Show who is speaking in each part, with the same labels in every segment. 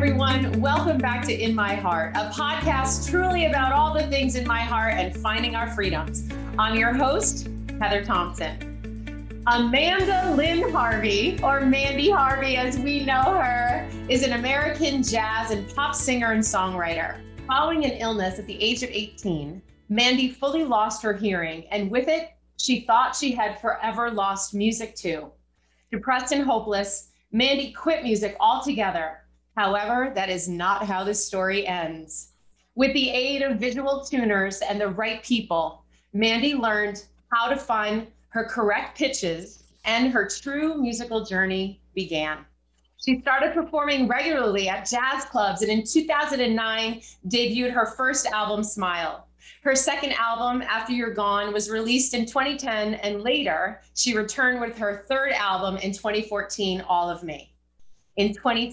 Speaker 1: everyone. Welcome back to In My Heart, a podcast truly about all the things in my heart and finding our freedoms. I'm your host, Heather Thompson. Amanda Lynn Harvey, or Mandy Harvey as we know her, is an American jazz and pop singer and songwriter. Following an illness at the age of 18, Mandy fully lost her hearing, and with it, she thought she had forever lost music too. Depressed and hopeless, Mandy quit music altogether. However, that is not how this story ends. With the aid of visual tuners and the right people, Mandy learned how to find her correct pitches, and her true musical journey began. She started performing regularly at jazz clubs, and in 2009 debuted her first album, Smile. Her second album, After You're Gone, was released in 2010, and later she returned with her third album in 2014, All of Me. In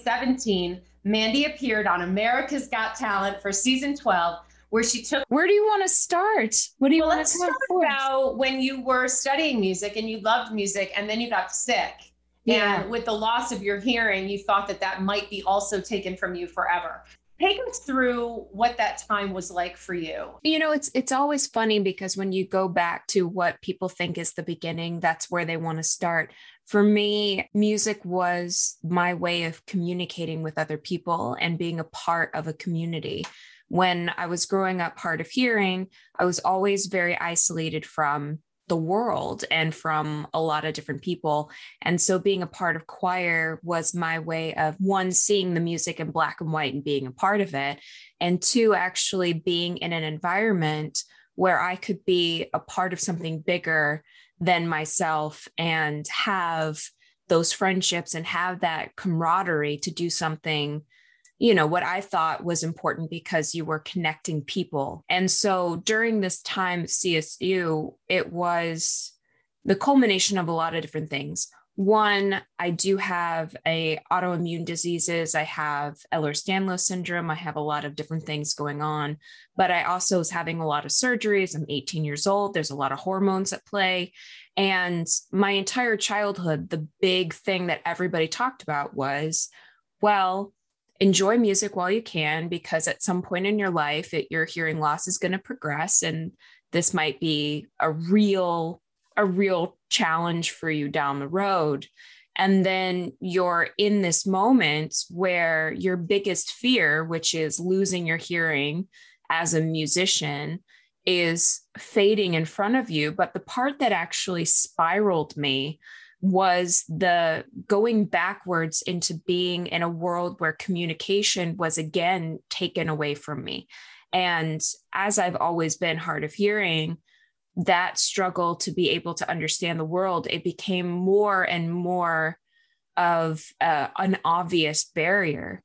Speaker 1: 2017, Mandy appeared on America's Got Talent for season 12, where she took...
Speaker 2: Where do you want to start? What do you want to talk
Speaker 1: about when you were studying music and you loved music and then you got sick. Yeah. And with the loss of your hearing, you thought that that might be also taken from you forever. Take us through what that time was like for you.
Speaker 2: You know, it's always funny because when you go back to what people think is the beginning, that's where they want to start. For me, music was my way of communicating with other people and being a part of a community. When I was growing up hard of hearing, I was always very isolated from the world and from a lot of different people. And so being a part of choir was my way of, one, seeing the music in black and white and being a part of it, and two, actually being in an environment where I could be a part of something bigger than myself and have those friendships and have that camaraderie to do something, you know, what I thought was important because you were connecting people. And so during this time at CSU, it was the culmination of a lot of different things. One, I do have autoimmune diseases. I have Ehlers-Danlos syndrome. I have a lot of different things going on, but I also was having a lot of surgeries. I'm 18 years old. There's a lot of hormones at play. And my entire childhood, the big thing that everybody talked about was, well, enjoy music while you can, because at some point in your life, your hearing loss is going to progress. And this might be a real challenge for you down the road. And then you're in this moment where your biggest fear, which is losing your hearing as a musician, is fading in front of you. But the part that actually spiraled me was the going backwards into being in a world where communication was again taken away from me. And as I've always been hard of hearing, that struggle to be able to understand the world, it became more and more of an obvious barrier.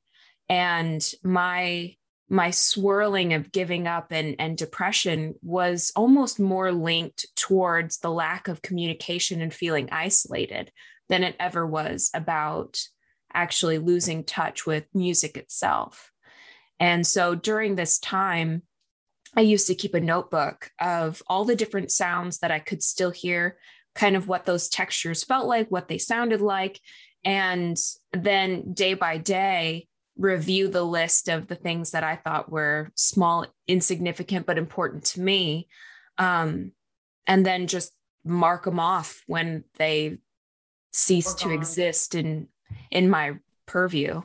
Speaker 2: And my swirling of giving up and depression was almost more linked towards the lack of communication and feeling isolated than it ever was about actually losing touch with music itself. And so during this time, I used to keep a notebook of all the different sounds that I could still hear, kind of what those textures felt like, what they sounded like. And then day by day, review the list of the things that I thought were small, insignificant, but important to me. And then just mark them off when they cease to exist in my purview.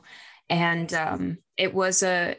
Speaker 2: And it was a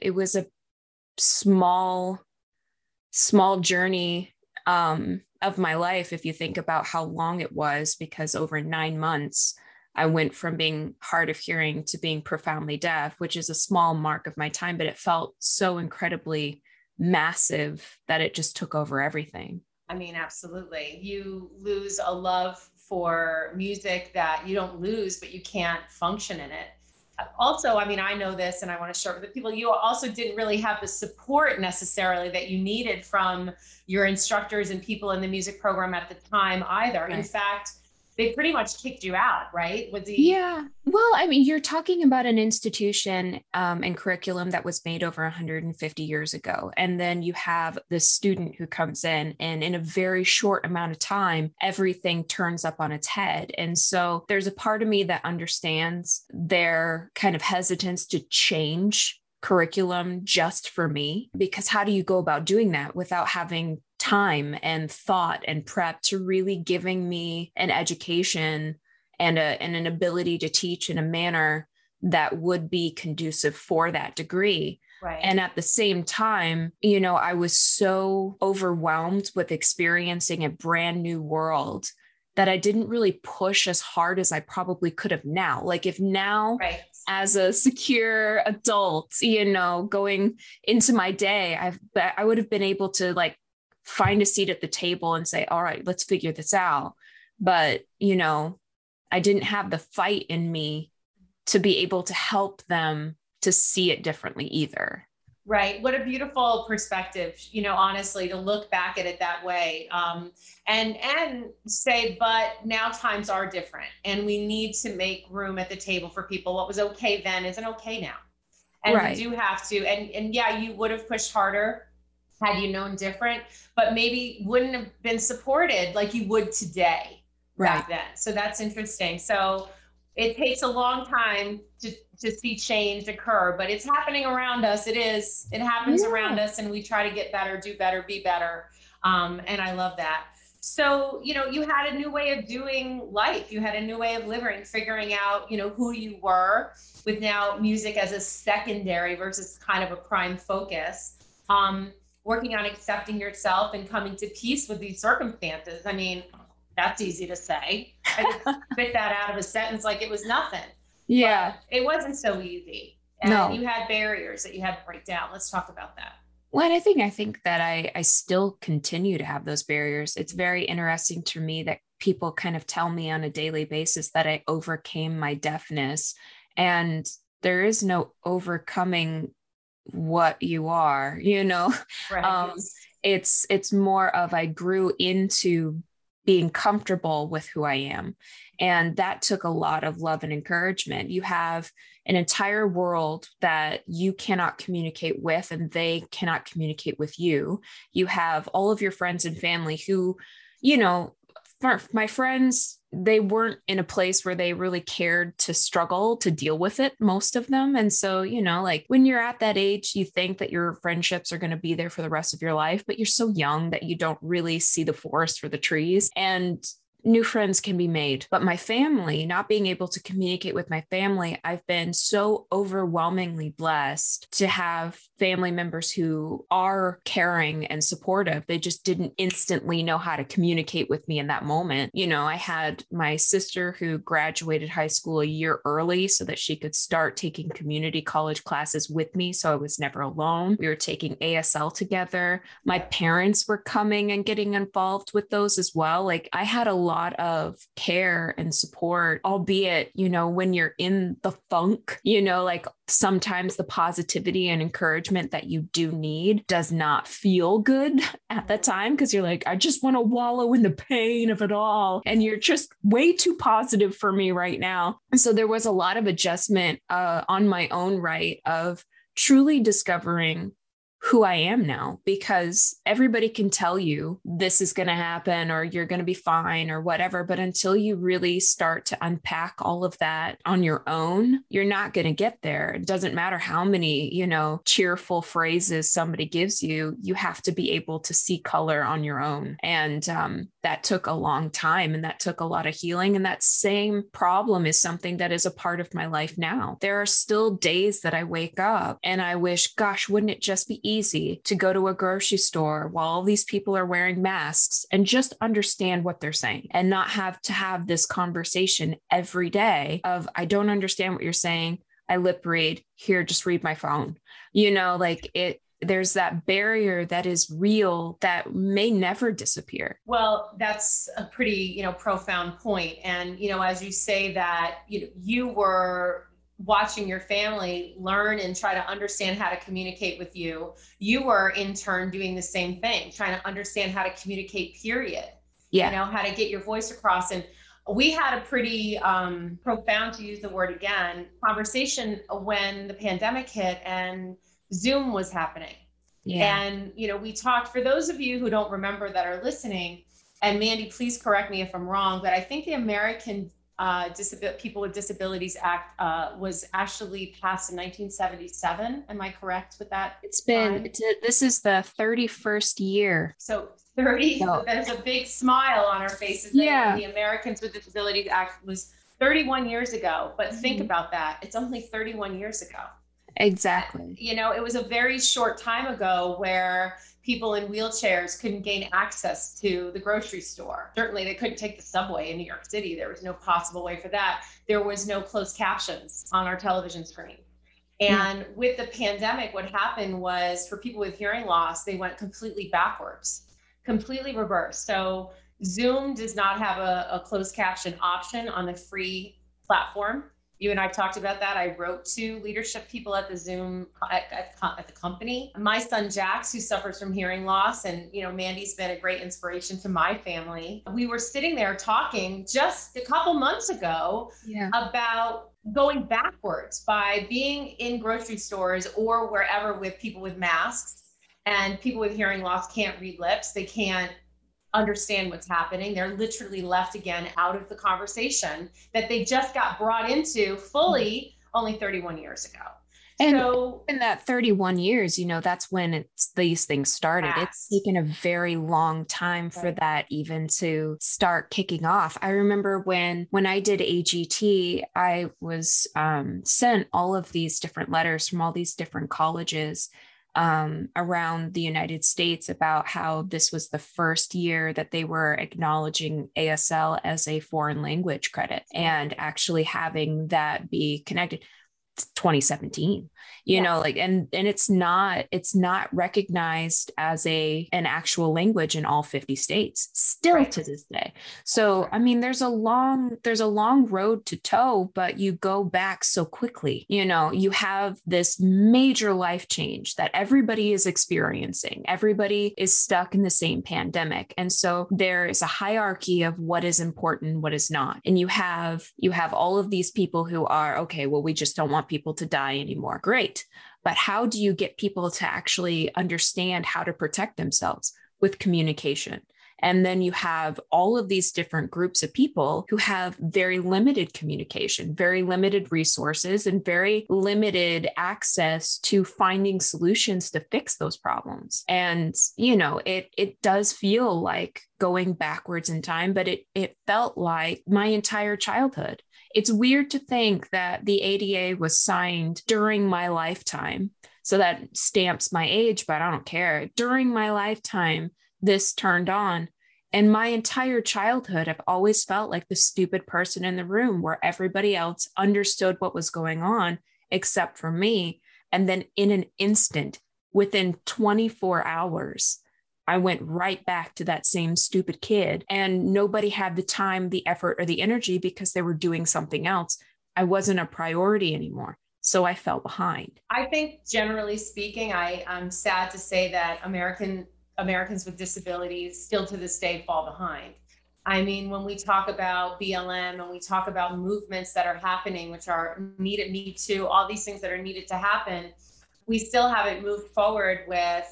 Speaker 2: small journey of my life, if you think about how long it was, because over 9 months, I went from being hard of hearing to being profoundly deaf, which is a small mark of my time, but it felt so incredibly massive that it just took over everything.
Speaker 1: I mean, absolutely. You lose a love for music that you don't lose, but you can't function in it. Also, I mean, I know this and I want to share with the people, you also didn't really have the support necessarily that you needed from your instructors and people in the music program at the time either. Right. In fact, they pretty much kicked you out, right? Was he?
Speaker 2: Yeah. Well, I mean, you're talking about an institution and curriculum that was made over 150 years ago. And then you have the student who comes in, and in a very short amount of time, everything turns up on its head. And so there's a part of me that understands their kind of hesitance to change curriculum just for me, because how do you go about doing that without having time and thought and prep to really giving me an education and an ability to teach in a manner that would be conducive for that degree.
Speaker 1: Right.
Speaker 2: And at the same time, I was so overwhelmed with experiencing a brand new world that I didn't really push as hard as I probably could have now. Like if now,
Speaker 1: right,
Speaker 2: as a secure adult, going into my day, I would have been able to like find a seat at the table and say, all right, let's figure this out. But, I didn't have the fight in me to be able to help them to see it differently either.
Speaker 1: Right. What a beautiful perspective, honestly, to look back at it that way, and say, but now times are different and we need to make room at the table for people. What was okay then isn't okay now. And right. We do have to, and yeah, you would have pushed harder had you known different, but maybe wouldn't have been supported like you would today. Right. Back then. So that's interesting. So it takes a long time to see change occur, but it's happening around us. It happens around us, and we try to get better, do better, be better. And I love that. So, you had a new way of doing life. You had a new way of living, figuring out, who you were, with now music as a secondary versus kind of a prime focus. Working on accepting yourself and coming to peace with these circumstances. I mean, that's easy to say. I just spit that out of a sentence like it was nothing.
Speaker 2: Yeah.
Speaker 1: But it wasn't so easy. And you had barriers that you had to break down. Let's talk about that.
Speaker 2: Well, and I think that I still continue to have those barriers. It's very interesting to me that people kind of tell me on a daily basis that I overcame my deafness. And there is no overcoming what you are,
Speaker 1: Right.
Speaker 2: It's more of I grew into being comfortable with who I am. And that took a lot of love and encouragement. You have an entire world that you cannot communicate with, and they cannot communicate with you. You have all of your friends and family who, my friends, they weren't in a place where they really cared to struggle to deal with it, most of them. And so, like when you're at that age, you think that your friendships are going to be there for the rest of your life, but you're so young that you don't really see the forest for the trees. And new friends can be made. But my family, not being able to communicate with my family, I've been so overwhelmingly blessed to have family members who are caring and supportive. They just didn't instantly know how to communicate with me in that moment. I had my sister who graduated high school a year early so that she could start taking community college classes with me. So I was never alone. We were taking ASL together. My parents were coming and getting involved with those as well. Like I had a lot of care and support, albeit, when you're in the funk, like sometimes the positivity and encouragement that you do need does not feel good at the time, because you're like, I just want to wallow in the pain of it all. And you're just way too positive for me right now. And so there was a lot of adjustment on my own right of truly discovering who I am now, because everybody can tell you this is going to happen or you're going to be fine or whatever. But until you really start to unpack all of that on your own, you're not going to get there. It doesn't matter how many, cheerful phrases somebody gives you, you have to be able to see color on your own. And that took a long time, and that took a lot of healing. And that same problem is something that is a part of my life now. There are still days that I wake up and I wish, gosh, wouldn't it just be easy to go to a grocery store while all these people are wearing masks and just understand what they're saying and not have to have this conversation every day of, I don't understand what you're saying. I lip read. Here, just read my phone. There's that barrier that is real that may never disappear.
Speaker 1: Well, that's a pretty, profound point. And, as you say that, you were watching your family learn and try to understand how to communicate with you. You were in turn doing the same thing, trying to understand how to communicate, period.
Speaker 2: Yeah.
Speaker 1: How to get your voice across. And we had a pretty profound, to use the word again, conversation when the pandemic hit and Zoom was happening.
Speaker 2: Yeah.
Speaker 1: And, we talked, for those of you who don't remember that are listening, and Mandy, please correct me if I'm wrong, but I think the American People with Disabilities Act was actually passed in 1977. Am I correct with that?
Speaker 2: This is the 31st year.
Speaker 1: So 30, so there's a big smile on our faces.
Speaker 2: Yeah.
Speaker 1: The Americans with Disabilities Act was 31 years ago, but think about that. It's only 31 years ago.
Speaker 2: Exactly.
Speaker 1: It was a very short time ago where people in wheelchairs couldn't gain access to the grocery store. Certainly they couldn't take the subway in New York City. There was no possible way for that. There was no closed captions on our television screen. And with the pandemic, what happened was, for people with hearing loss, they went completely backwards, completely reversed. So Zoom does not have a closed caption option on the free platform. You and I talked about that. I wrote to leadership people at the Zoom at the company. My son Jax, who suffers from hearing loss, and Mandy's been a great inspiration to my family. We were sitting there talking just a couple months ago about going backwards by being in grocery stores or wherever with people with masks, and people with hearing loss can't read lips. They can't understand what's happening. They're literally left again out of the conversation that they just got brought into fully only 31 years ago.
Speaker 2: And so in that 31 years, that's when these things started. It's taken a very long time for that even to start kicking off. I remember when I did AGT, I was sent all of these different letters from all these different colleges around the United States about how this was the first year that they were acknowledging ASL as a foreign language credit and actually having that be connected. 2017, and it's not recognized as an actual language in all 50 states still to this day. So, I mean, there's a long road to toe, but you go back so quickly. You have this major life change that everybody is experiencing. Everybody is stuck in the same pandemic. And so there is a hierarchy of what is important, what is not. And you have all of these people who are, okay, well, we just don't want people to die anymore. Great. But how do you get people to actually understand how to protect themselves? With communication. And then you have all of these different groups of people who have very limited communication, very limited resources, and very limited access to finding solutions to fix those problems. And, it does feel like going backwards in time, but it felt like my entire childhood. It's weird to think that the ADA was signed during my lifetime. So that stamps my age, but I don't care. During my lifetime, this turned on. And my entire childhood, I've always felt like the stupid person in the room where everybody else understood what was going on except for me. And then in an instant, within 24 hours, I went right back to that same stupid kid, and nobody had the time, the effort, or the energy because they were doing something else. I wasn't a priority anymore. So I fell behind.
Speaker 1: I think generally speaking, I'm sad to say that Americans with disabilities still to this day fall behind. I mean, when we talk about BLM and we talk about movements that are happening, which are needed, Me Too, all these things that are needed to happen, we still haven't moved forward with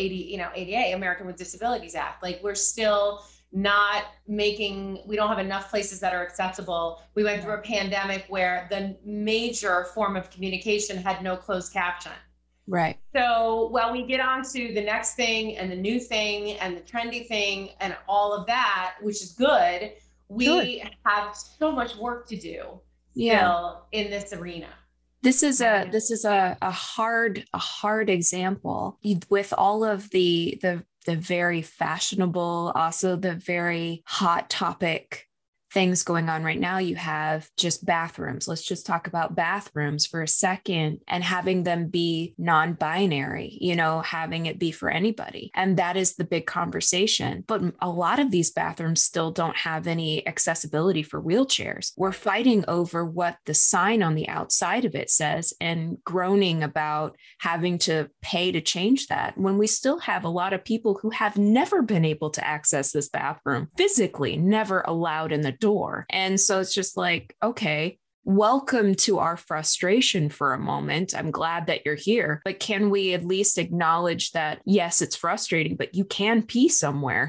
Speaker 1: ADA, American with Disabilities Act. Like, we're still not we don't have enough places that are accessible. We went through a pandemic where the major form of communication had no closed caption.
Speaker 2: Right.
Speaker 1: So while we get on to the next thing and the new thing and the trendy thing and all of that, which is good, we have so much work to do still in this arena.
Speaker 2: This is a hard example with all of the very fashionable, also the very hot topic things going on right now. You have just bathrooms. Let's just talk about bathrooms for a second, and having them be non-binary, having it be for anybody. And that is the big conversation. But a lot of these bathrooms still don't have any accessibility for wheelchairs. We're fighting over what the sign on the outside of it says and groaning about having to pay to change that, when we still have a lot of people who have never been able to access this bathroom, physically never allowed in the door. And so it's just like, okay, welcome to our frustration for a moment. I'm glad that you're here, but can we at least acknowledge that, yes, it's frustrating, but you can pee somewhere,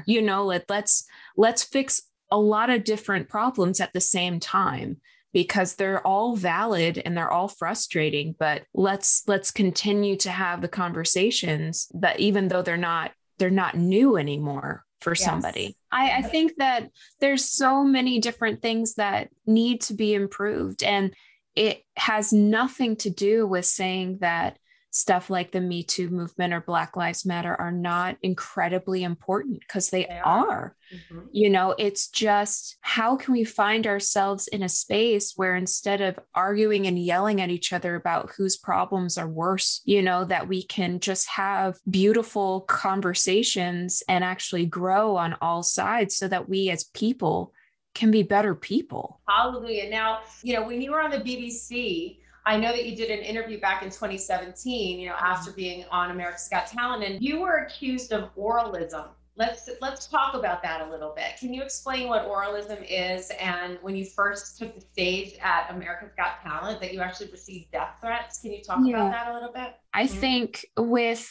Speaker 2: let's fix a lot of different problems at the same time, because they're all valid and they're all frustrating, but let's continue to have the conversations that even though they're not new anymore for somebody. I think that there's so many different things that need to be improved, and it has nothing to do with saying that stuff like the Me Too movement or Black Lives Matter are not incredibly important, because they are. Mm-hmm. It's just, how can we find ourselves in a space where instead of arguing and yelling at each other about whose problems are worse, that we can just have beautiful conversations and actually grow on all sides so that we as people can be better people.
Speaker 1: Hallelujah. Now, when you were on the BBC, I know that you did an interview back in 2017, after being on America's Got Talent, and you were accused of oralism. Let's talk about that a little bit. Can you explain what oralism is, and when you first took the stage at America's Got Talent, that you actually received death threats? Can you talk about that a little bit?
Speaker 2: I think with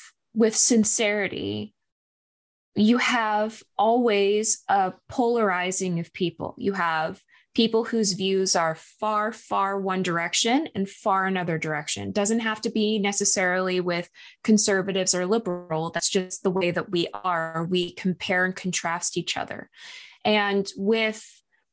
Speaker 2: sincerity, you have always a polarizing of people. You have people whose views are far, far one direction and far another direction. Doesn't have to be necessarily with conservatives or liberal. That's just the way that we are. We compare and contrast each other. And with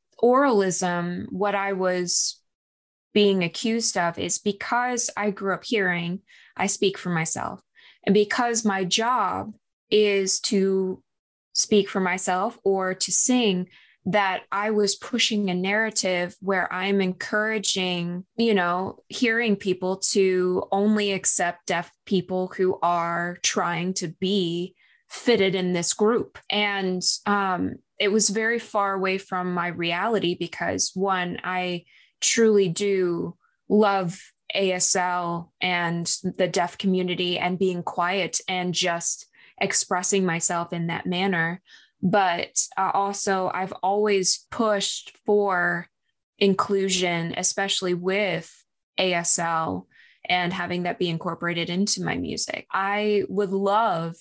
Speaker 2: oralism, what I was being accused of is, because I grew up hearing, I speak for myself. And because my job is to speak for myself or to sing, that I was pushing a narrative where I'm encouraging, hearing people to only accept deaf people who are trying to be fitted in this group. And it was very far away from my reality, because one, I truly do love ASL and the deaf community and being quiet and just expressing myself in that manner. But also, I've always pushed for inclusion, especially with ASL and having that be incorporated into my music. I would love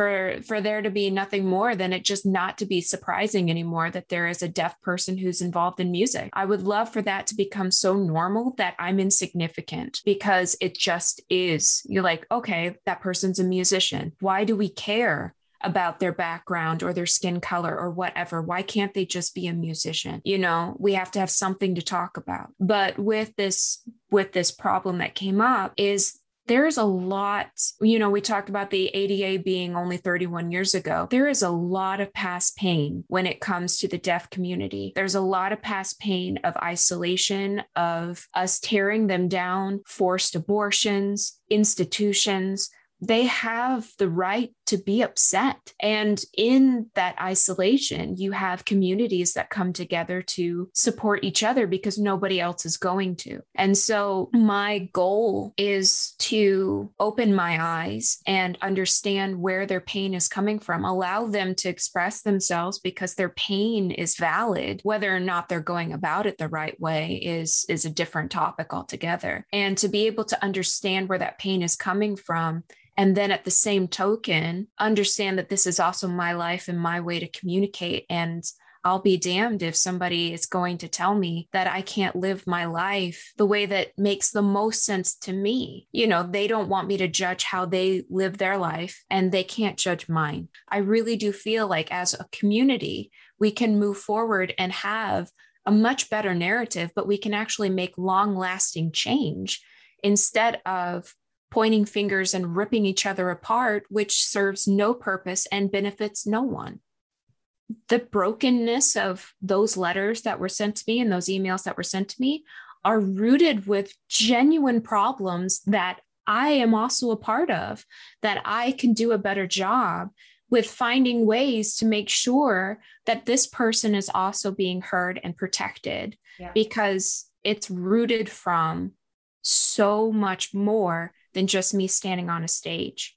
Speaker 2: for there to be nothing more than it just not to be surprising anymore that there is a deaf person who's involved in music. I would love for that to become so normal that I'm insignificant, because it just is. You're like, okay, that person's a musician. Why do we care about their background or their skin color or whatever? Why can't they just be a musician? We have to have something to talk about. But with this problem that came up is, there's a lot, we talked about the ADA being only 31 years ago. There is a lot of past pain when it comes to the deaf community. There's a lot of past pain of isolation, of us tearing them down, forced abortions, institutions. They have the right to be upset. And in that isolation, you have communities that come together to support each other because nobody else is going to. And so my goal is to open my eyes and understand where their pain is coming from, allow them to express themselves because their pain is valid. Whether or not they're going about it the right way is a different topic altogether. And to be able to understand where that pain is coming from, and then at the same token, understand that this is also my life and my way to communicate. And I'll be damned if somebody is going to tell me that I can't live my life the way that makes the most sense to me. They don't want me to judge how they live their life, and they can't judge mine. I really do feel like as a community, we can move forward and have a much better narrative, but we can actually make long-lasting change instead of pointing fingers and ripping each other apart, which serves no purpose and benefits no one. The brokenness of those letters that were sent to me and those emails that were sent to me are rooted with genuine problems that I am also a part of, that I can do a better job with finding ways to make sure that this person is also being heard and protected, because it's rooted from so much more than just me standing on a stage.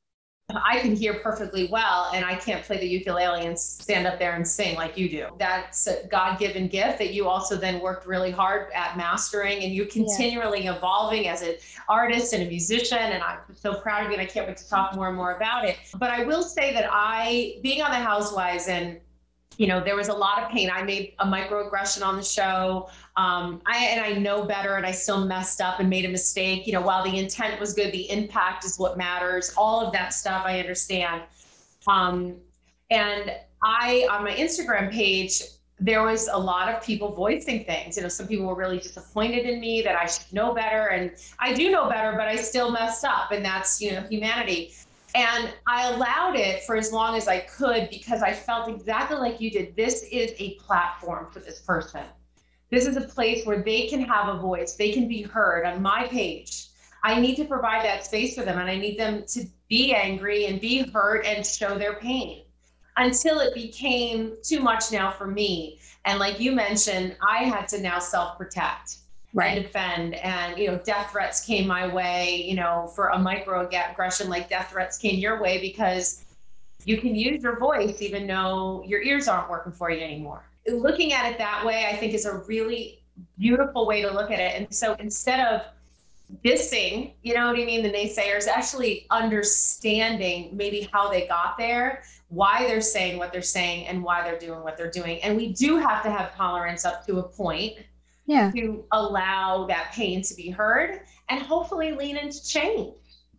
Speaker 1: I can hear perfectly well, and I can't play the ukulele and stand up there and sing like you do. That's a God-given gift that you also then worked really hard at mastering, and you're continually evolving as an artist and a musician. And I'm so proud of you, and I can't wait to talk more and more about it. But I will say that being on the Housewives, and there was a lot of pain. I made a microaggression on the show. I know better, and I still messed up and made a mistake. While the intent was good, the impact is what matters. All of that stuff I understand. And on my Instagram page, there was a lot of people voicing things. Some people were really disappointed in me, that I should know better. And I do know better, but I still messed up. And that's, humanity. And I allowed it for as long as I could, because I felt exactly like you did. This is a platform for this person. This is a place where they can have a voice. They can be heard on my page. I need to provide that space for them, and I need them to be angry and be heard and show their pain, until it became too much now for me. And like you mentioned, I had to now self-protect. Right. And defend. And, death threats came my way, for a microaggression, like death threats came your way, because you can use your voice even though your ears aren't working for you anymore. Looking at it that way, I think, is a really beautiful way to look at it. And so instead of dissing, the naysayers, actually understanding maybe how they got there, why they're saying what they're saying, and why they're doing what they're doing. And we do have to have tolerance up to a point. To allow that pain to be heard and hopefully lean into change.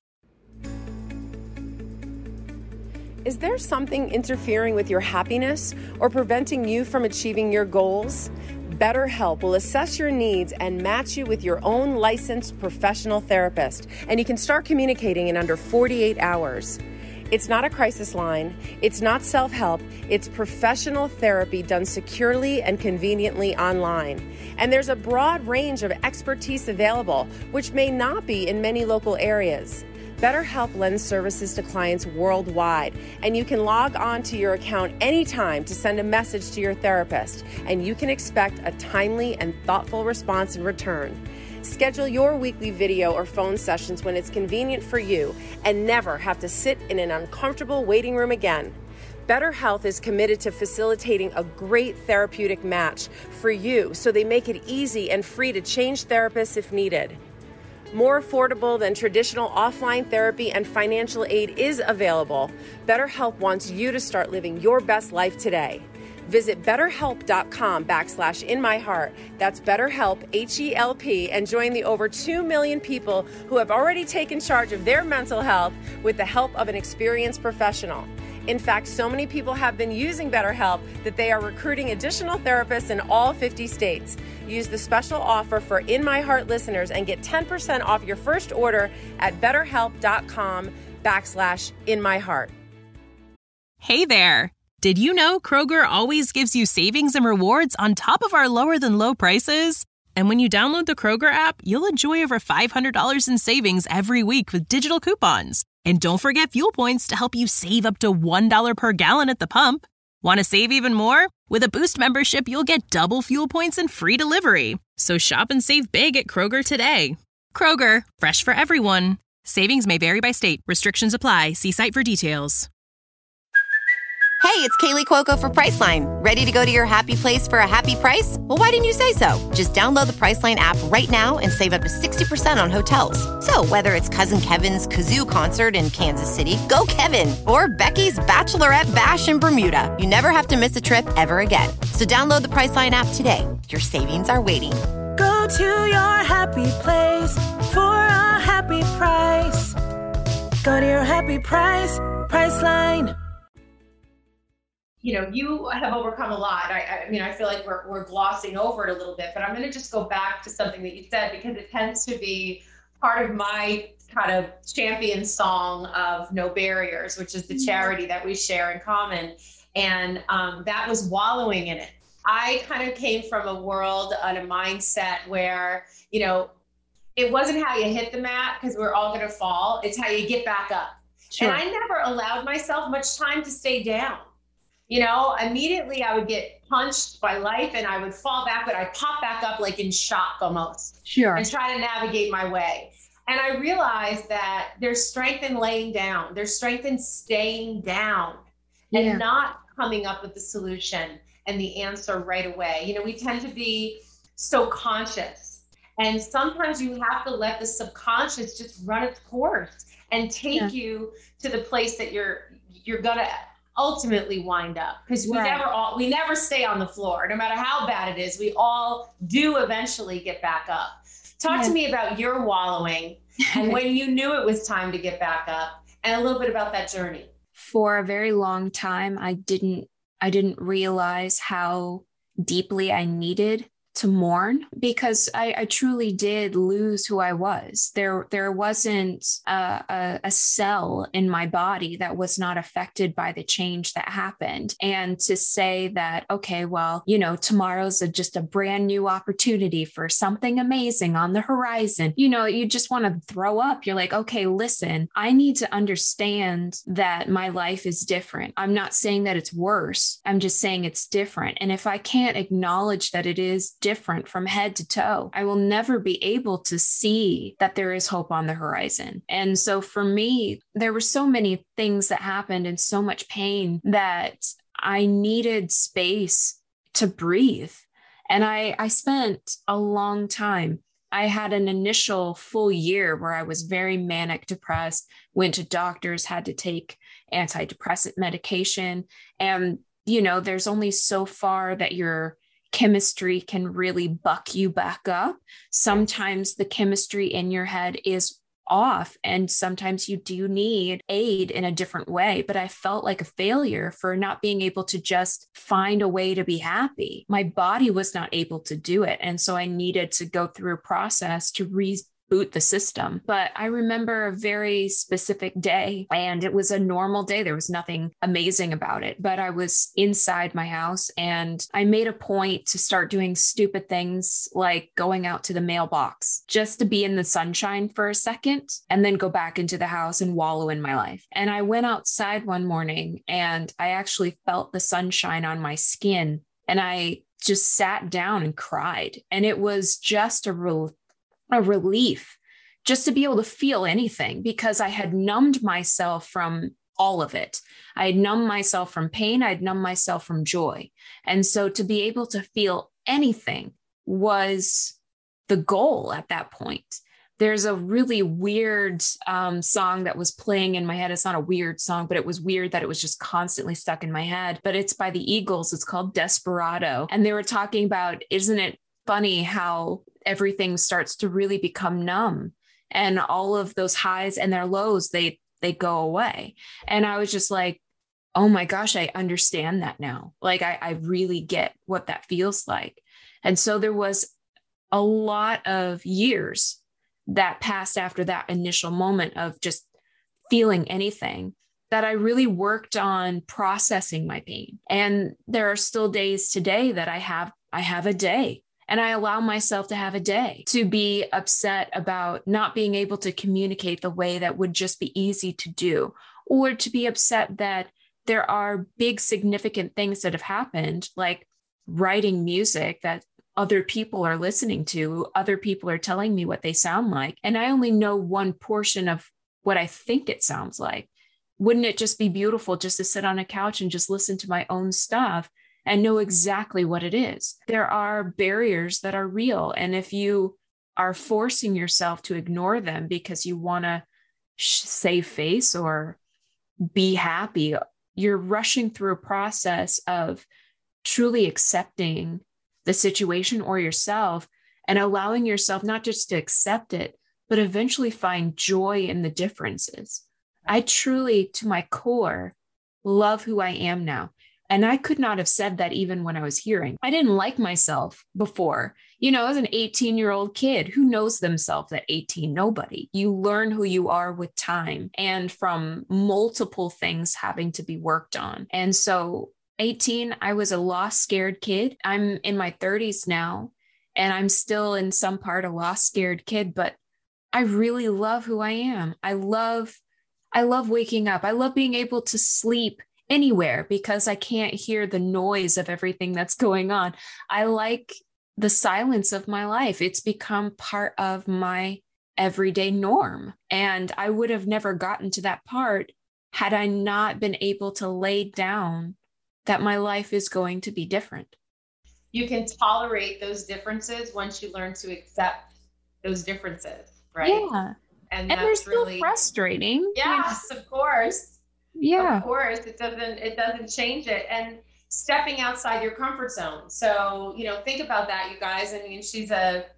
Speaker 3: Is there something interfering with your happiness or preventing you from achieving your goals? BetterHelp will assess your needs and match you with your own licensed professional therapist, and you can start communicating in under 48 hours. It's not a crisis line. It's not self-help. It's professional therapy done securely and conveniently online. And there's a broad range of expertise available, which may not be in many local areas. BetterHelp lends services to clients worldwide, and you can log on to your account anytime to send a message to your therapist, and you can expect a timely and thoughtful response in return. Schedule your weekly video or phone sessions when it's convenient for you, and never have to sit in an uncomfortable waiting room again. BetterHelp is committed to facilitating a great therapeutic match for you, so they make it easy and free to change therapists if needed. More affordable than traditional offline therapy and financial aid is available. BetterHelp wants you to start living your best life today. Visit BetterHelp.com/InMyHeart. That's BetterHelp, H-E-L-P, and join the over 2 million people who have already taken charge of their mental health with the help of an experienced professional. In fact, so many people have been using BetterHelp that they are recruiting additional therapists in all 50 states. Use the special offer for In My Heart listeners and get 10% off your first order at BetterHelp.com/InMyHeart.
Speaker 4: Hey there. Did you know Kroger always gives you savings and rewards on top of our lower than low prices? And when you download the Kroger app, you'll enjoy over $500 in savings every week with digital coupons. And don't forget fuel points to help you save up to $1 per gallon at the pump. Want to save even more? With a Boost membership, you'll get double fuel points and free delivery. So shop and save big at Kroger today. Kroger, fresh for everyone. Savings may vary by state. Restrictions apply. See site for details.
Speaker 5: Hey, it's Kaylee Cuoco for Priceline. Ready to go to your happy place for a happy price? Well, why didn't you say so? Just download the Priceline app right now and save up to 60% on hotels. So whether it's Cousin Kevin's Kazoo Concert in Kansas City, go Kevin, or Becky's Bachelorette Bash in Bermuda, you never have to miss a trip ever again. So download the Priceline app today. Your savings are waiting.
Speaker 6: Go to your happy place for a happy price. Go to your happy price, Priceline.
Speaker 1: You have overcome a lot. I feel like we're glossing over it a little bit, but I'm going to just go back to something that you said, because it tends to be part of my kind of champion song of No Barriers, which is the charity that we share in common. And that was wallowing in it. I kind of came from a world and a mindset where, it wasn't how you hit the mat, because we're all going to fall. It's how you get back up. Sure. And I never allowed myself much time to stay down. Immediately I would get punched by life and I would fall back, but I'd pop back up like in shock almost. Sure. And try to navigate my way. And I realized that there's strength in laying down. There's strength in staying down and not coming up with the solution and the answer right away. You know, we tend to be so conscious, and sometimes you have to let the subconscious just run its course and take you to the place that you're gonna ultimately wind up, because we never stay on the floor. No matter how bad it is, we all do eventually get back up. Talk to me about your wallowing and when you knew it was time to get back up, and a little bit about that journey.
Speaker 2: For a very long time, I didn't realize how deeply I needed to mourn, because I truly did lose who I was. There wasn't a cell in my body that was not affected by the change that happened. And to say that, okay, well, you know, tomorrow's just a brand new opportunity for something amazing on the horizon, you know, you just want to throw up. You're like, okay, listen, I need to understand that my life is different. I'm not saying that it's worse. I'm just saying it's different. And if I can't acknowledge that it is different from head to toe, I will never be able to see that there is hope on the horizon. And so for me, there were so many things that happened and so much pain that I needed space to breathe. And I spent a long time. I had an initial full year where I was very manic depressed, went to doctors, had to take antidepressant medication. And, you know, there's only so far that your chemistry can really buck you back up. Sometimes the chemistry in your head is off, and sometimes you do need aid in a different way. But I felt like a failure for not being able to just find a way to be happy. My body was not able to do it. And so I needed to go through a process to reboot the system. But I remember a very specific day, and it was a normal day. There was nothing amazing about it, but I was inside my house and I made a point to start doing stupid things like going out to the mailbox just to be in the sunshine for a second and then go back into the house and wallow in my life. And I went outside one morning and I actually felt the sunshine on my skin, and I just sat down and cried. And it was just a relief just to be able to feel anything, because I had numbed myself from all of it. I had numbed myself from pain. I'd numbed myself from joy. And so to be able to feel anything was the goal at that point. There's a really weird song that was playing in my head. It's not a weird song, but it was weird that it was just constantly stuck in my head. But it's by the Eagles. It's called Desperado. And they were talking about, isn't it funny how everything starts to really become numb, and all of those highs and their lows, they go away. And I was just like, oh my gosh, I understand that now. Like I really get what that feels like. And so there was a lot of years that passed after that initial moment of just feeling anything, that I really worked on processing my pain. And there are still days today that I have a day. And I allow myself to have a day to be upset about not being able to communicate the way that would just be easy to do, or to be upset that there are big, significant things that have happened, like writing music that other people are listening to, other people are telling me what they sound like. And I only know one portion of what I think it sounds like. Wouldn't it just be beautiful just to sit on a couch and just listen to my own stuff and know exactly what it is? There are barriers that are real. And if you are forcing yourself to ignore them because you want to save face or be happy, you're rushing through a process of truly accepting the situation or yourself, and allowing yourself not just to accept it, but eventually find joy in the differences. I truly, to my core, love who I am now. And I could not have said that even when I was hearing. I didn't like myself before. You know, as an 18-year-old kid, who knows themselves at 18? Nobody. You learn who you are with time and from multiple things having to be worked on. And so 18, I was a lost, scared kid. I'm in my 30s now, and I'm still in some part a lost, scared kid, but I really love who I am. I love waking up. I love being able to sleep anywhere because I can't hear the noise of everything that's going on. I like the silence of my life. It's become part of my everyday norm. And I would have never gotten to that part had I not been able to lay down that my life is going to be different.
Speaker 1: You can tolerate those differences once you learn to accept those differences, right?
Speaker 2: Yeah.
Speaker 1: And
Speaker 2: they're
Speaker 1: that's
Speaker 2: still
Speaker 1: really
Speaker 2: frustrating.
Speaker 1: Yes, of course.
Speaker 2: Yeah.
Speaker 1: Of course. It doesn't change it. And stepping outside your comfort zone. So, think about that, you guys. I mean, she's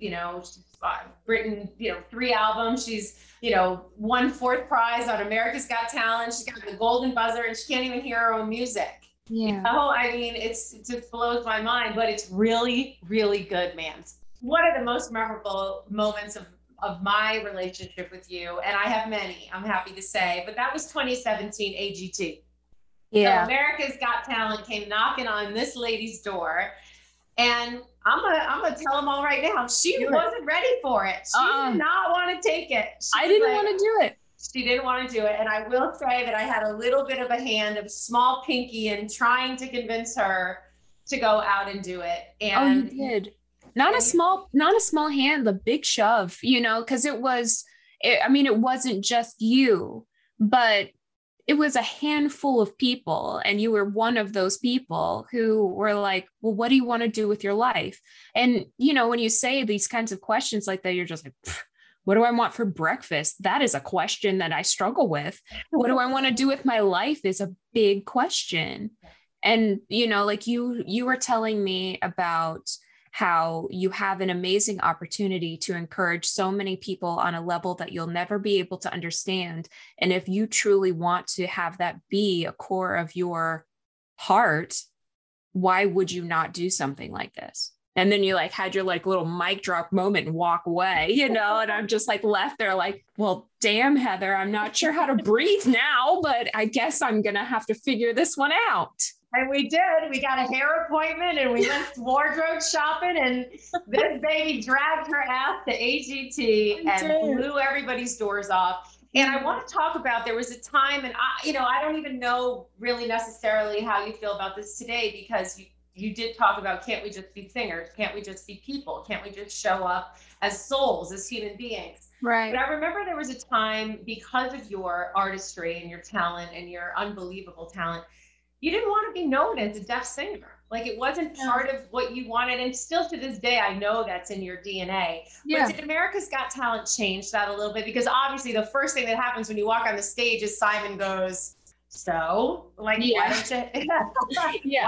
Speaker 1: written, 3 albums. She's, won 4th prize on America's Got Talent. She's got the Golden Buzzer, and she can't even hear her own music.
Speaker 2: Yeah.
Speaker 1: I mean, it just blows my mind, but it's really, really good, man. One of the most memorable moments of my relationship with you, and I have many, I'm happy to say, but that was 2017 AGT.
Speaker 2: Yeah.
Speaker 1: So America's Got Talent came knocking on this lady's door, and I'm gonna tell them all right now, she wasn't ready for it. She did not want to take it.
Speaker 2: I didn't want to do it.
Speaker 1: She didn't want to do it. And I will say that I had a little bit of a hand, of small pinky, in trying to convince her to go out and do it. And
Speaker 2: you did. Not a small hand, the big shove, because it wasn't just you, but it was a handful of people. And you were one of those people who were like, well, what do you want to do with your life? And, when you say these kinds of questions like that, you're just like, what do I want for breakfast? That is a question that I struggle with. What do I want to do with my life is a big question. And, like you were telling me about how you have an amazing opportunity to encourage so many people on a level that you'll never be able to understand. And if you truly want to have that be a core of your heart, why would you not do something like this? And then you had your little mic drop moment and walk away, and I'm just left there well, damn, Heather, I'm not sure how to breathe now, but I guess I'm going to have to figure this one out.
Speaker 1: And we did. We got a hair appointment and we went wardrobe shopping, and this baby dragged her ass to AGT and blew everybody's doors off. And I want to talk about, there was a time, and I don't even know really necessarily how you feel about this today, because you did talk about, can't we just be singers? Can't we just be people? Can't we just show up as souls, as human beings?
Speaker 2: Right.
Speaker 1: But I remember there was a time, because of your artistry and your talent and your unbelievable talent, you didn't want to be known as a deaf singer. It wasn't part of what you wanted. And still to this day, I know that's in your DNA. Yeah. But did America's Got Talent change that a little bit? Because obviously the first thing that happens when you walk on the stage is Simon goes, so, why don't you? Why don't you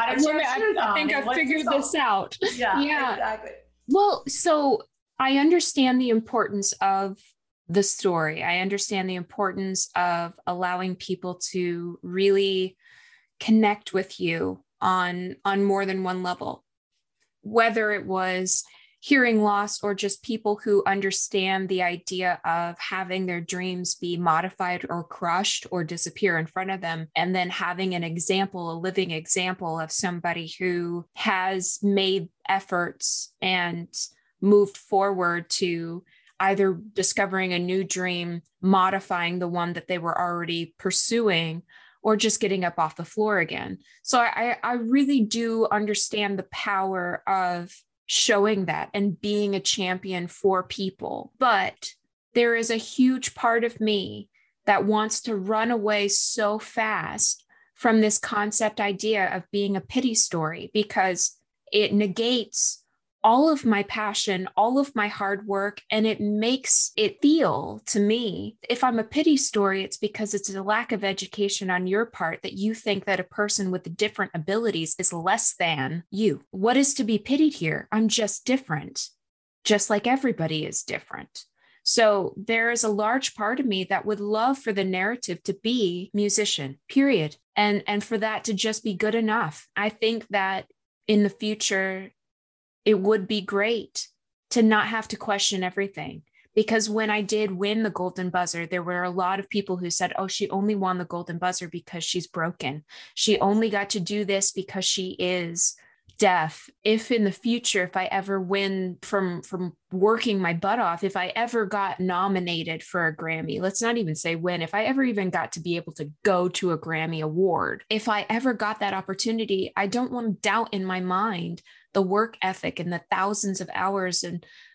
Speaker 2: I think I figured this out.
Speaker 1: Yeah, exactly.
Speaker 2: Well, so I understand the importance of the story. I understand the importance of allowing people to really connect with you on more than one level, whether it was hearing loss or just people who understand the idea of having their dreams be modified or crushed or disappear in front of them, and then having an example, a living example of somebody who has made efforts and moved forward to either discovering a new dream, modifying the one that they were already pursuing, or just getting up off the floor again. So I really do understand the power of showing that and being a champion for people. But there is a huge part of me that wants to run away so fast from this concept idea of being a pity story, because it negates all of my passion, all of my hard work, and it makes it feel to me, if I'm a pity story, it's because it's a lack of education on your part that you think that a person with different abilities is less than you. What is to be pitied here? I'm just different, just like everybody is different. So there is a large part of me that would love for the narrative to be musician, period. And for that to just be good enough. I think that in the future, it would be great to not have to question everything. Because when I did win the Golden Buzzer, there were a lot of people who said, oh, she only won the Golden Buzzer because she's broken. She only got to do this because she is deaf. If in the future, if I ever win from working my butt off, if I ever got nominated for a Grammy, let's not even say win, if I ever even got to be able to go to a Grammy award, if I ever got that opportunity, I don't want to doubt in my mind the work ethic and the thousands of hours and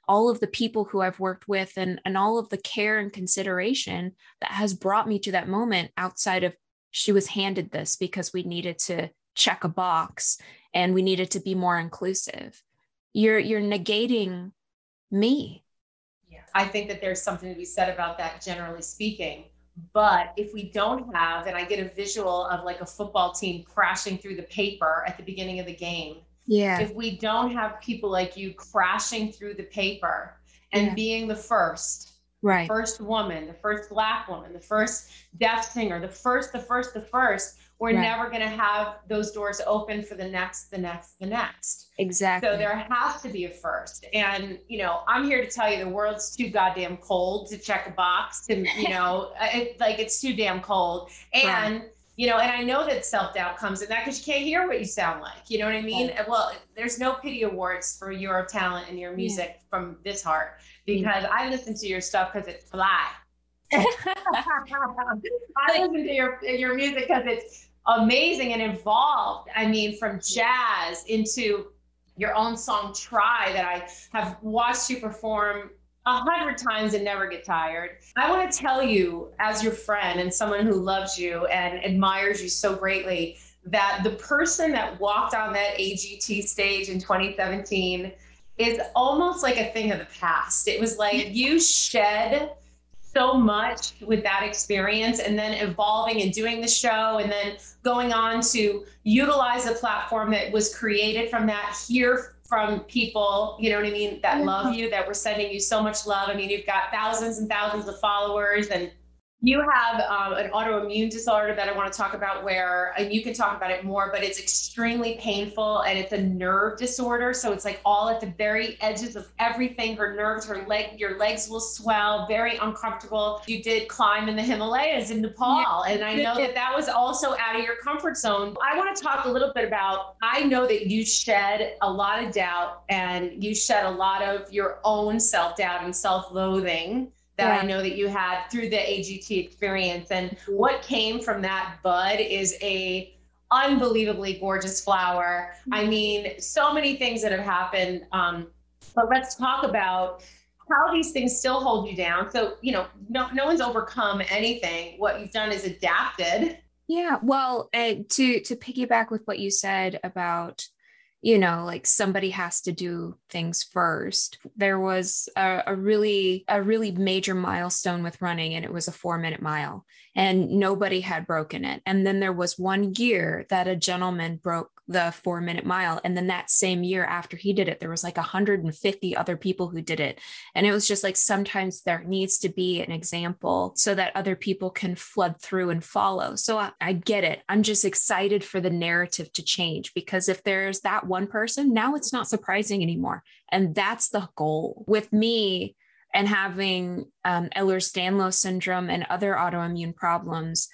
Speaker 2: all of the people who I've worked with and all of the care and consideration that has brought me to that moment outside of she was handed this because we needed to check a box and we needed to be more inclusive. You're negating me.
Speaker 1: Yeah, I think that there's something to be said about that, generally speaking. But if we don't have, and I get a visual of like a football team crashing through the paper at the beginning of the game.
Speaker 2: Yeah.
Speaker 1: If we don't have people like you crashing through the paper and being the first,
Speaker 2: right,
Speaker 1: first woman, the first Black woman, the first deaf singer, the first, we're never going to have those doors open for the next.
Speaker 2: Exactly.
Speaker 1: So there has to be a first. And, I'm here to tell you the world's too goddamn cold to check a box and, it's too damn cold. And, and I know that self-doubt comes in that because you can't hear what you sound like. You know what I mean? Right. Well, there's no pity awards for your talent and your music from this heart because I listen to your stuff because it's fly. I listen to your music because it's amazing and involved. I mean, from jazz into your own song Try that I have watched you perform 100 times and never get tired. I want to tell you, as your friend and someone who loves you and admires you so greatly, that the person that walked on that AGT stage in 2017 is almost like a thing of the past. It was like you shed so much with that experience and then evolving and doing the show and then going on to utilize a platform that was created from that, hear from people, you know what I mean, that love you, that were sending you so much love. I mean, you've got thousands and thousands of followers and you have an autoimmune disorder that I want to talk about and you can talk about it more, but it's extremely painful and it's a nerve disorder. So it's like all at the very edges of everything, her nerves, your legs will swell, very uncomfortable. You did climb in the Himalayas in Nepal. And I know that was also out of your comfort zone. I want to talk a little bit about, I know that you shed a lot of doubt and you shed a lot of your own self-doubt and self-loathing that I know that you had through the AGT experience. And what came from that bud is a unbelievably gorgeous flower. I mean, so many things that have happened. But let's talk about how these things still hold you down. So, no one's overcome anything. What you've done is adapted.
Speaker 2: Yeah. Well, to piggyback with what you said about, like somebody has to do things first. There was a really major milestone with running, and it was a 4-minute mile, and nobody had broken it. And then there was one year that a gentleman broke the 4-minute mile. And then that same year after he did it, there was like 150 other people who did it. And it was just like, sometimes there needs to be an example so that other people can flood through and follow. So I get it. I'm just excited for the narrative to change, because if there's that one person, now it's not surprising anymore. And that's the goal with me. And having Ehlers-Danlos syndrome and other autoimmune problems,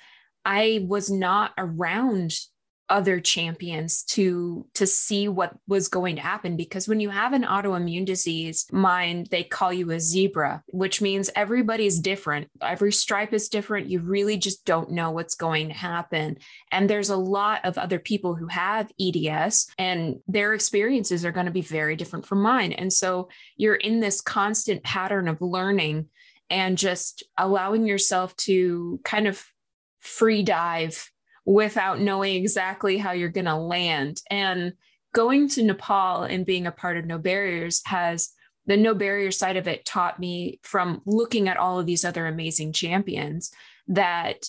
Speaker 2: I was not around other champions to see what was going to happen. Because when you have an autoimmune disease, they call you a zebra, which means everybody's different. Every stripe is different. You really just don't know what's going to happen. And there's a lot of other people who have EDS, and their experiences are going to be very different from mine. And so you're in this constant pattern of learning and just allowing yourself to kind of free dive without knowing exactly how you're going to land. And going to Nepal and being a part of No Barriers the No Barriers side of it taught me, from looking at all of these other amazing champions, that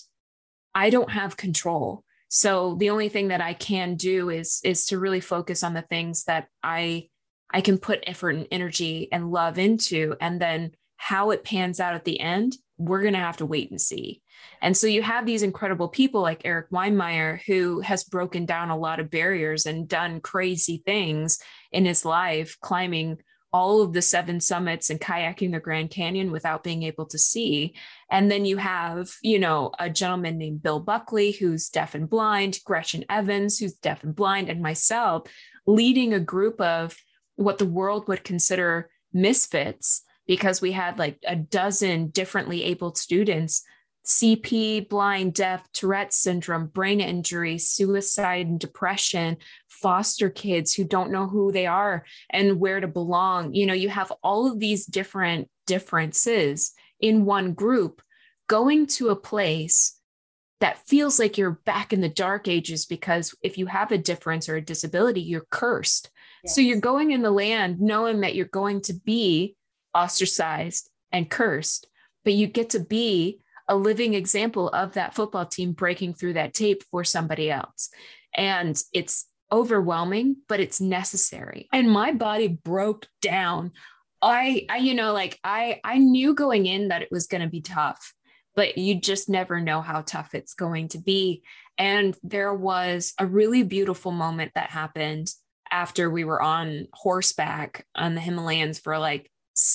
Speaker 2: I don't have control. So the only thing that I can do is to really focus on the things that I can put effort and energy and love into. And then how it pans out at the end, we're going to have to wait and see. And so you have these incredible people like Eric Weinmeier, who has broken down a lot of barriers and done crazy things in his life, climbing all of the 7 summits and kayaking the Grand Canyon without being able to see. And then you have, a gentleman named Bill Buckley, who's deaf and blind, Gretchen Evans, who's deaf and blind, and myself, leading a group of what the world would consider misfits, because we had like a dozen differently abled students CP, blind, deaf, Tourette syndrome, brain injury, suicide and depression, foster kids who don't know who they are and where to belong. You know, you have all of these different differences in one group going to a place that feels like you're back in the dark ages, because if you have a difference or a disability, you're cursed. Yes. So you're going in the land knowing that you're going to be ostracized and cursed, but you get to be a living example of that football team breaking through that tape for somebody else. And it's overwhelming, but it's necessary. And my body broke down. I knew going in that it was going to be tough, but you just never know how tough it's going to be. And there was a really beautiful moment that happened after we were on horseback on the Himalayas for like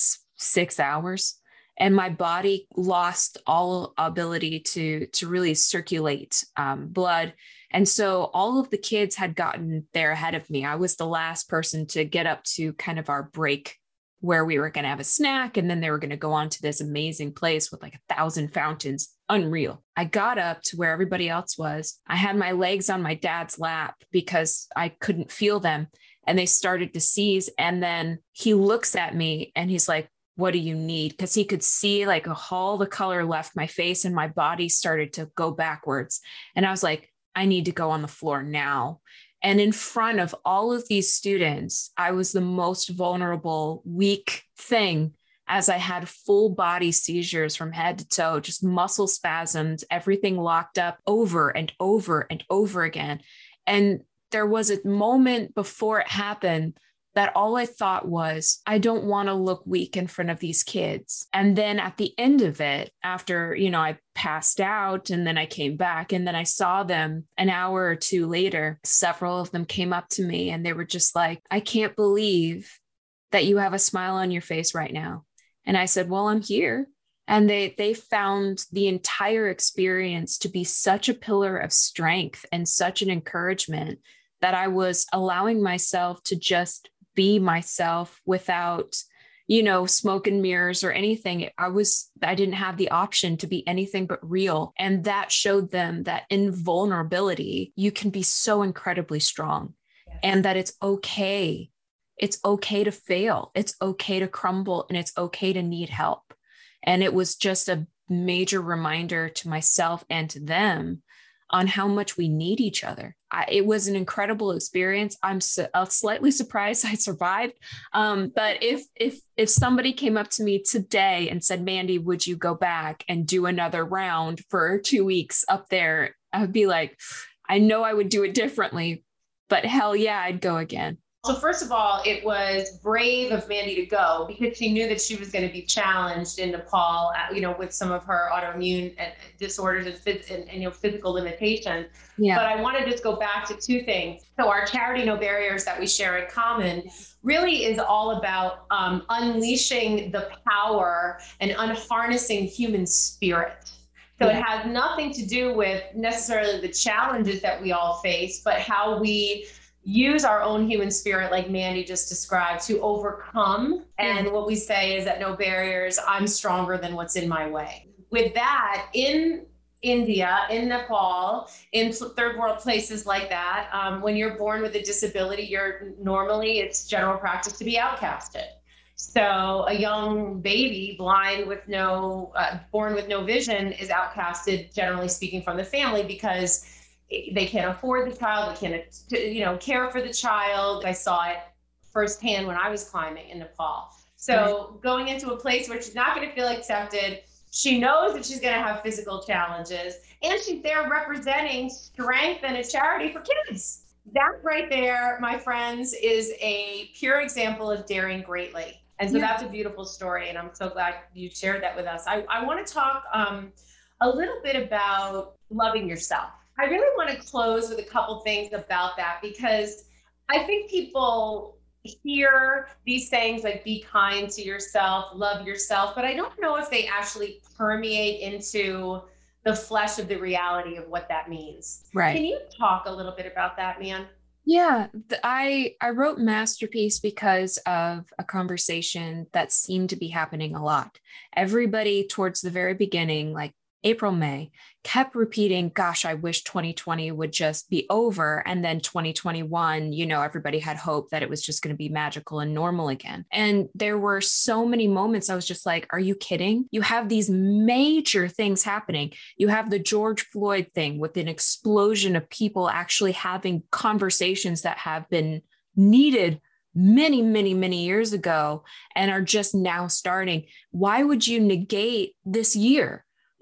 Speaker 2: 6 hours. And my body lost all ability to really circulate blood. And so all of the kids had gotten there ahead of me. I was the last person to get up to kind of our break where we were going to have a snack. And then they were going to go on to this amazing place with like 1,000 fountains. Unreal. I got up to where everybody else was. I had my legs on my dad's lap because I couldn't feel them. And they started to seize. And then he looks at me and he's like, "What do you need?" Because he could see like all the color left my face and my body started to go backwards. And I was like, "I need to go on the floor now." And in front of all of these students, I was the most vulnerable, weak thing, as I had full body seizures from head to toe, just muscle spasms, everything locked up over and over and over again. And there was a moment before it happened that all I thought was, I don't want to look weak in front of these kids. And then at the end of it, after, I passed out and then I came back and then I saw them an hour or two later, several of them came up to me and they were just like, "I can't believe that you have a smile on your face right now." And I said, "Well, I'm here." And they found the entire experience to be such a pillar of strength and such an encouragement that I was allowing myself to just be myself without, smoke and mirrors or anything. I didn't have the option to be anything but real. And that showed them that in vulnerability, you can be so incredibly strong. Yes. And that it's okay. It's okay to fail. It's okay to crumble, and it's okay to need help. And it was just a major reminder to myself and to them on how much we need each other. It was an incredible experience. I'm slightly surprised I survived. But if somebody came up to me today and said, "Mandy, would you go back and do another round for 2 weeks up there?" I would be like, I know I would do it differently, but hell yeah, I'd go again.
Speaker 1: So first of all, it was brave of Mandy to go because she knew that she was going to be challenged in Nepal, with some of her autoimmune disorders and physical limitations. Yeah. But I want to just go back to two things. So our charity, No Barriers, that we share in common really is all about unleashing the power and unharnessing human spirit. So It has nothing to do with necessarily the challenges that we all face, but how we use our own human spirit, like Mandy just described, to overcome. And what we say is that No Barriers, I'm stronger than what's in my way. With that, in India, in Nepal, in third world places like that, when you're born with a disability, it's general practice to be outcasted. So a young baby born with no vision is outcasted, generally speaking, from the family because they can't afford the child, they can't, care for the child. I saw it firsthand when I was climbing in Nepal. So going into a place where she's not going to feel accepted, she knows that she's going to have physical challenges, and she's there representing strength and a charity for kids. That right there, my friends, is a pure example of daring greatly. And so that's a beautiful story, and I'm so glad you shared that with us. I want to talk a little bit about loving yourself. I really want to close with a couple things about that, because I think people hear these things like be kind to yourself, love yourself, but I don't know if they actually permeate into the flesh of the reality of what that means. Right. Can you talk a little bit about that, Man?
Speaker 2: Yeah, I wrote Masterpiece because of a conversation that seemed to be happening a lot. Everybody towards the very beginning, like April, May, kept repeating, gosh, I wish 2020 would just be over. And then 2021, everybody had hope that it was just going to be magical and normal again. And there were so many moments I was just like, are you kidding? You have these major things happening. You have the George Floyd thing with an explosion of people actually having conversations that have been needed many, many, many years ago and are just now starting. Why would you negate this year?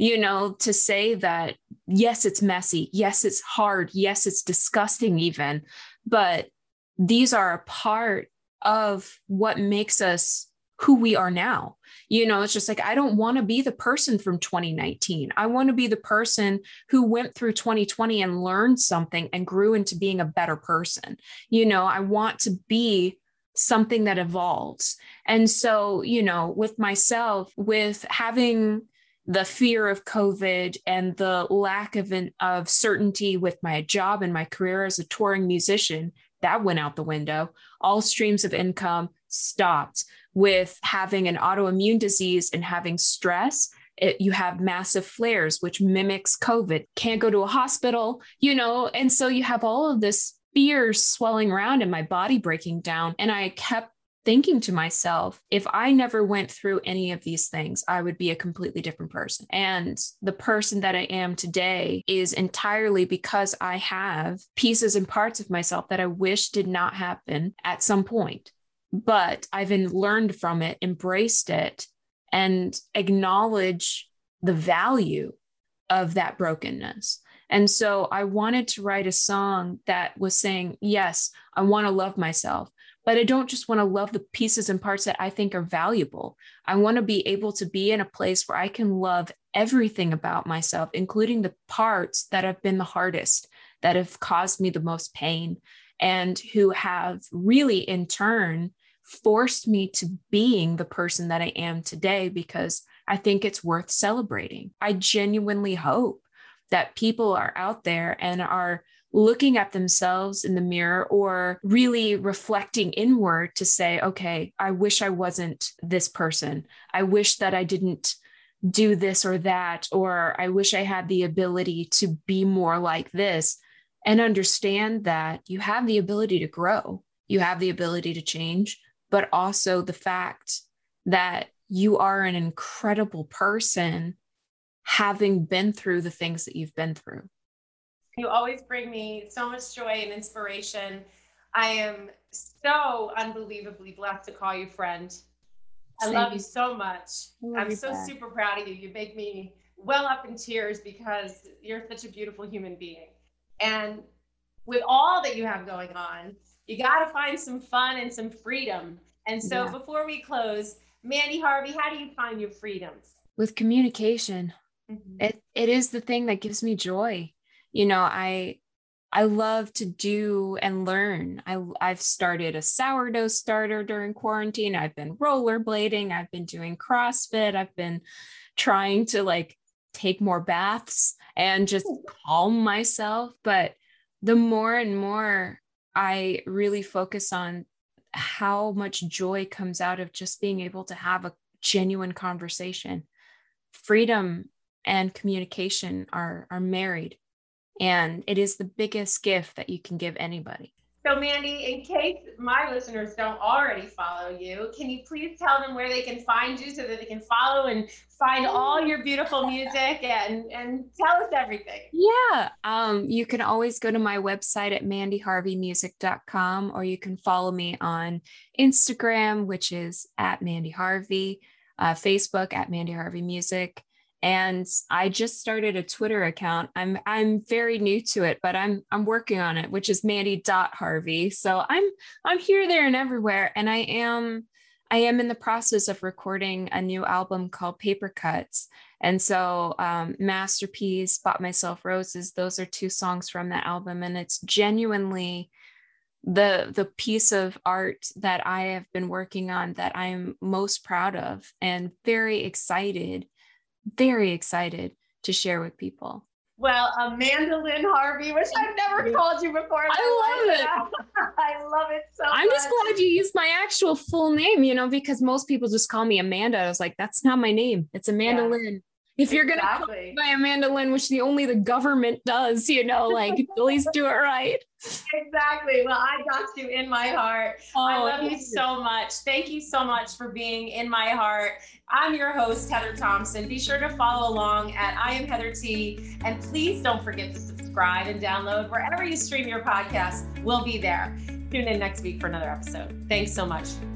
Speaker 2: To say that, yes, it's messy. Yes, it's hard. Yes, it's disgusting even, but these are a part of what makes us who we are now. It's just like, I don't want to be the person from 2019. I want to be the person who went through 2020 and learned something and grew into being a better person. I want to be something that evolves. And so, with myself, with having the fear of COVID and the lack of certainty with my job and my career as a touring musician, that went out the window. All streams of income stopped. With having an autoimmune disease and having stress, you have massive flares, which mimics COVID. Can't go to a hospital, and so you have all of this fear swelling around and my body breaking down. And I kept thinking to myself, if I never went through any of these things, I would be a completely different person. And the person that I am today is entirely because I have pieces and parts of myself that I wish did not happen at some point. But I've learned from it, embraced it, and acknowledged the value of that brokenness. And so I wanted to write a song that was saying, yes, I want to love myself. But I don't just want to love the pieces and parts that I think are valuable. I want to be able to be in a place where I can love everything about myself, including the parts that have been the hardest, that have caused me the most pain, and who have really, in turn, forced me to being the person that I am today, because I think it's worth celebrating. I genuinely hope that people are out there and are looking at themselves in the mirror or really reflecting inward to say, okay, I wish I wasn't this person. I wish that I didn't do this or that, or I wish I had the ability to be more like this, and understand that you have the ability to grow. You have the ability to change, but also the fact that you are an incredible person having been through the things that you've been through.
Speaker 1: You always bring me so much joy and inspiration. I am so unbelievably blessed to call you friend. I love you so much. I'm so super proud of you. You make me well up in tears because you're such a beautiful human being. And with all that you have going on, you got to find some fun and some freedom. And so before we close, Mandy Harvey, how do you find your freedoms?
Speaker 2: With communication. Mm-hmm. It is the thing that gives me joy. I love to do and learn. I've started a sourdough starter during quarantine. I've been rollerblading. I've been doing CrossFit. I've been trying to take more baths and just calm myself. But the more and more I really focus on how much joy comes out of just being able to have a genuine conversation. Freedom and communication are married. And it is the biggest gift that you can give anybody.
Speaker 1: So Mandy, in case my listeners don't already follow you, can you please tell them where they can find you so that they can follow and find all your beautiful music and tell us everything?
Speaker 2: Yeah. You can always go to my website at mandyharveymusic.com, or you can follow me on Instagram, which is at Mandy Harvey, Facebook at Mandy Harvey Music. And I just started a Twitter account. I'm very new to it, but I'm working on it, which is Mandy.Harvey. So I'm here, there, and everywhere. And I am in the process of recording a new album called Paper Cuts. And so Masterpiece, Bought Myself Roses, those are 2 songs from that album. And it's genuinely the piece of art that I have been working on that I am most proud of, and very excited to share with people.
Speaker 1: Well, Amanda Lynn Harvey, which I've never called you before.
Speaker 2: I love it.
Speaker 1: I love it so much.
Speaker 2: I'm just glad you used my actual full name, because most people just call me Amanda. I was like, that's not my name. It's Amanda Lynn. If you're going to call by Amanda Lynn, which only the government does, like at least do it right.
Speaker 1: Exactly. Well, I got you in my heart. I love you so much. Thank you so much for being in my heart. I'm your host, Heather Thompson. Be sure to follow along at I Am Heather T. And please don't forget to subscribe and download wherever you stream your podcast. We'll be there. Tune in next week for another episode. Thanks so much.